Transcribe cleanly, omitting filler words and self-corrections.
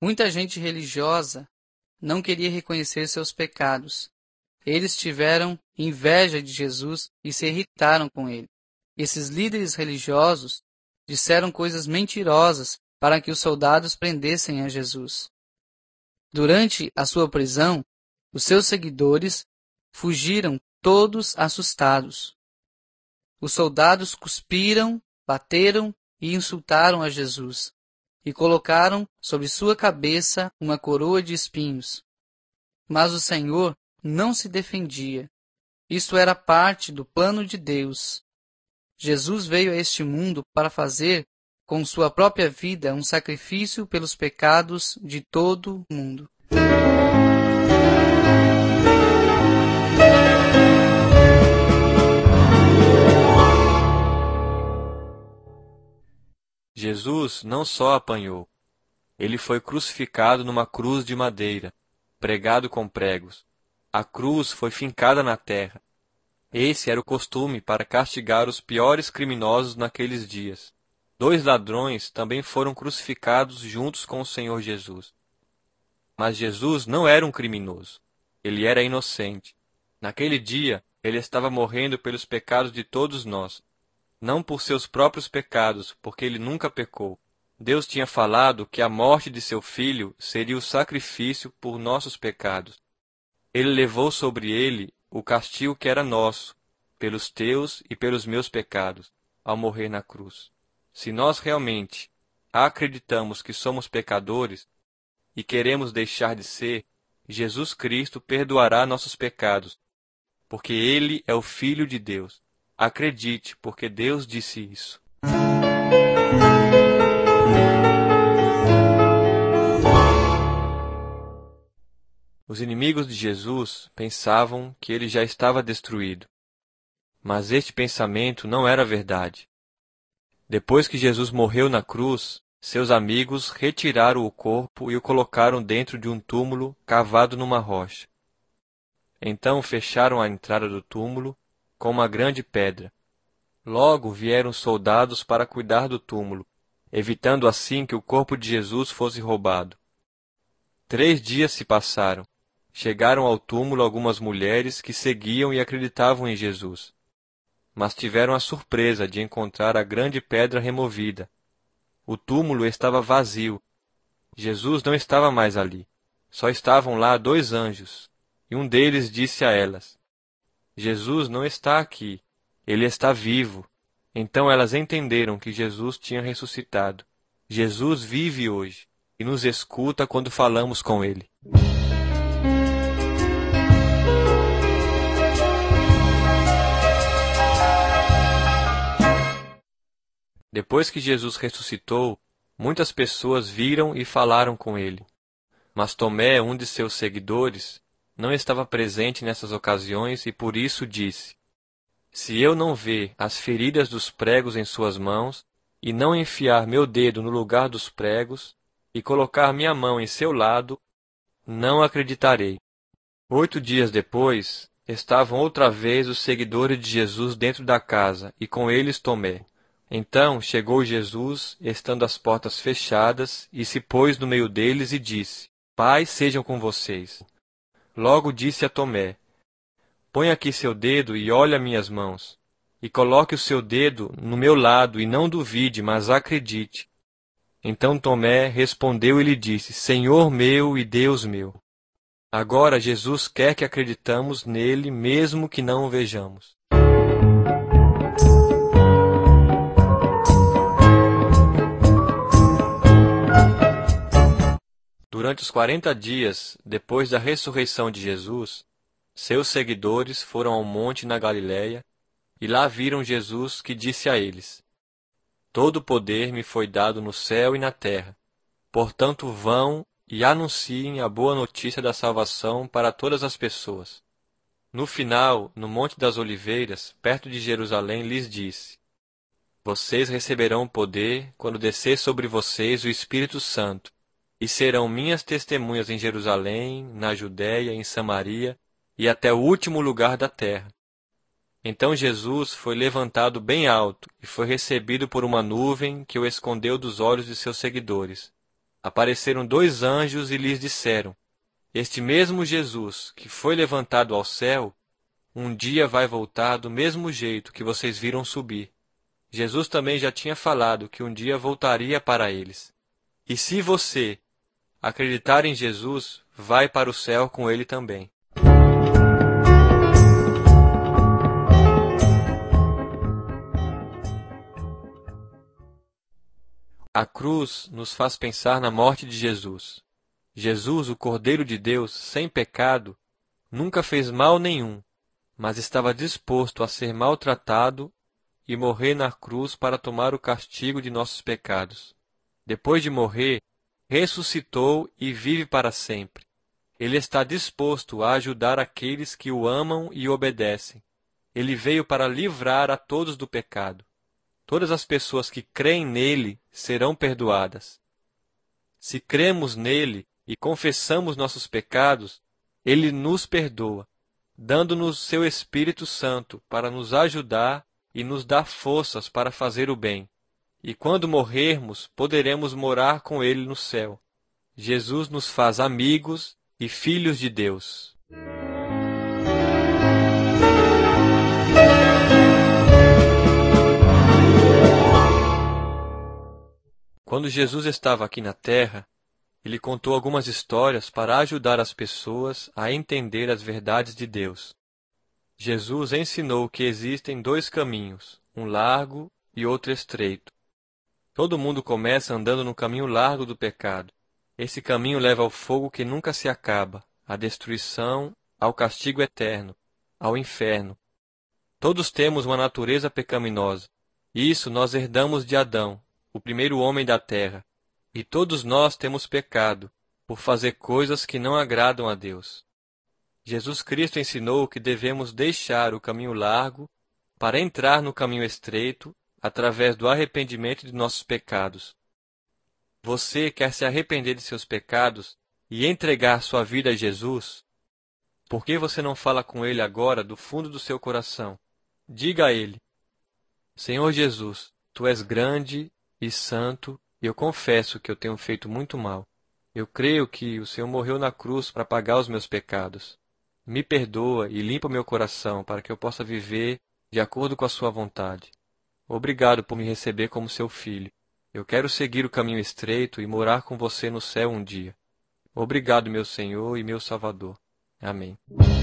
Muita gente religiosa não queria reconhecer seus pecados. Eles tiveram inveja de Jesus e se irritaram com ele. Esses líderes religiosos disseram coisas mentirosas para que os soldados prendessem a Jesus. Durante a sua prisão, os seus seguidores fugiram todos assustados. Os soldados cuspiram, bateram e insultaram a Jesus, e colocaram sobre sua cabeça uma coroa de espinhos. Mas o Senhor não se defendia. Isto era parte do plano de Deus. Jesus veio a este mundo para fazer com sua própria vida um sacrifício pelos pecados de todo o mundo. Jesus não só apanhou, ele foi crucificado numa cruz de madeira, pregado com pregos. A cruz foi fincada na terra. Esse era o costume para castigar os piores criminosos naqueles dias. 2 ladrões também foram crucificados juntos com o Senhor Jesus. Mas Jesus não era um criminoso. Ele era inocente. Naquele dia, ele estava morrendo pelos pecados de todos nós. Não por seus próprios pecados, porque ele nunca pecou. Deus tinha falado que a morte de seu filho seria o sacrifício por nossos pecados. Ele levou sobre ele o castigo que era nosso, pelos teus e pelos meus pecados, ao morrer na cruz. Se nós realmente acreditamos que somos pecadores e queremos deixar de ser, Jesus Cristo perdoará nossos pecados, porque Ele é o Filho de Deus. Acredite, porque Deus disse isso. Os inimigos de Jesus pensavam que ele já estava destruído. Mas este pensamento não era verdade. Depois que Jesus morreu na cruz, seus amigos retiraram o corpo e o colocaram dentro de um túmulo cavado numa rocha. Então fecharam a entrada do túmulo com uma grande pedra. Logo vieram soldados para cuidar do túmulo, evitando assim que o corpo de Jesus fosse roubado. 3 dias se passaram. Chegaram ao túmulo algumas mulheres que seguiam e acreditavam em Jesus. Mas tiveram a surpresa de encontrar a grande pedra removida. O túmulo estava vazio. Jesus não estava mais ali. Só estavam lá 2 anjos. E um deles disse a elas: Jesus não está aqui. Ele está vivo. Então elas entenderam que Jesus tinha ressuscitado. Jesus vive hoje e nos escuta quando falamos com Ele. Depois que Jesus ressuscitou, muitas pessoas viram e falaram com ele. Mas Tomé, um de seus seguidores, não estava presente nessas ocasiões e por isso disse: Se eu não ver as feridas dos pregos em suas mãos, e não enfiar meu dedo no lugar dos pregos, e colocar minha mão em seu lado, não acreditarei. 8 dias depois, estavam outra vez os seguidores de Jesus dentro da casa, e com eles Tomé. Então chegou Jesus, estando as portas fechadas, e se pôs no meio deles e disse: Paz sejam com vocês. Logo disse a Tomé: Põe aqui seu dedo e olhe minhas mãos, e coloque o seu dedo no meu lado, e não duvide, mas acredite. Então Tomé respondeu e lhe disse: Senhor meu e Deus meu. Agora Jesus quer que acreditamos nele, mesmo que não o vejamos. Durante os 40 dias, depois da ressurreição de Jesus, seus seguidores foram ao monte na Galiléia, e lá viram Jesus, que disse a eles: Todo poder me foi dado no céu e na terra. Portanto, vão e anunciem a boa notícia da salvação para todas as pessoas. No final, no Monte das Oliveiras, perto de Jerusalém, lhes disse: Vocês receberão poder quando descer sobre vocês o Espírito Santo, e serão minhas testemunhas em Jerusalém, na Judéia, em Samaria e até o último lugar da terra. Então Jesus foi levantado bem alto e foi recebido por uma nuvem que o escondeu dos olhos de seus seguidores. apareceram 2 anjos e lhes disseram: Este mesmo Jesus, que foi levantado ao céu, um dia vai voltar do mesmo jeito que vocês viram subir. Jesus também já tinha falado que um dia voltaria para eles. E se você acreditar em Jesus, vai para o céu com ele também. A cruz nos faz pensar na morte de Jesus. Jesus, o Cordeiro de Deus, sem pecado, nunca fez mal nenhum, mas estava disposto a ser maltratado e morrer na cruz para tomar o castigo de nossos pecados. Depois de morrer, ressuscitou e vive para sempre. Ele está disposto a ajudar aqueles que o amam e obedecem. Ele veio para livrar a todos do pecado. Todas as pessoas que creem nele serão perdoadas. Se cremos nele e confessamos nossos pecados, ele nos perdoa, dando-nos seu Espírito Santo para nos ajudar e nos dar forças para fazer o bem. E quando morrermos, poderemos morar com ele no céu. Jesus nos faz amigos e filhos de Deus. Quando Jesus estava aqui na terra, ele contou algumas histórias para ajudar as pessoas a entender as verdades de Deus. Jesus ensinou que existem 2 caminhos, um largo e outro estreito. Todo mundo começa andando no caminho largo do pecado. Esse caminho leva ao fogo que nunca se acaba, à destruição, ao castigo eterno, ao inferno. Todos temos uma natureza pecaminosa. Isso nós herdamos de Adão, o primeiro homem da terra. E todos nós temos pecado, por fazer coisas que não agradam a Deus. Jesus Cristo ensinou que devemos deixar o caminho largo para entrar no caminho estreito através do arrependimento de nossos pecados. Você quer se arrepender de seus pecados e entregar sua vida a Jesus? Por que você não fala com Ele agora do fundo do seu coração? Diga a Ele: Senhor Jesus, Tu és grande e santo, e eu confesso que eu tenho feito muito mal. Eu creio que o Senhor morreu na cruz para pagar os meus pecados. Me perdoa e limpa o meu coração para que eu possa viver de acordo com a sua vontade. Obrigado por me receber como seu filho. Eu quero seguir o caminho estreito e morar com você no céu um dia. Obrigado, meu Senhor e meu Salvador. Amém.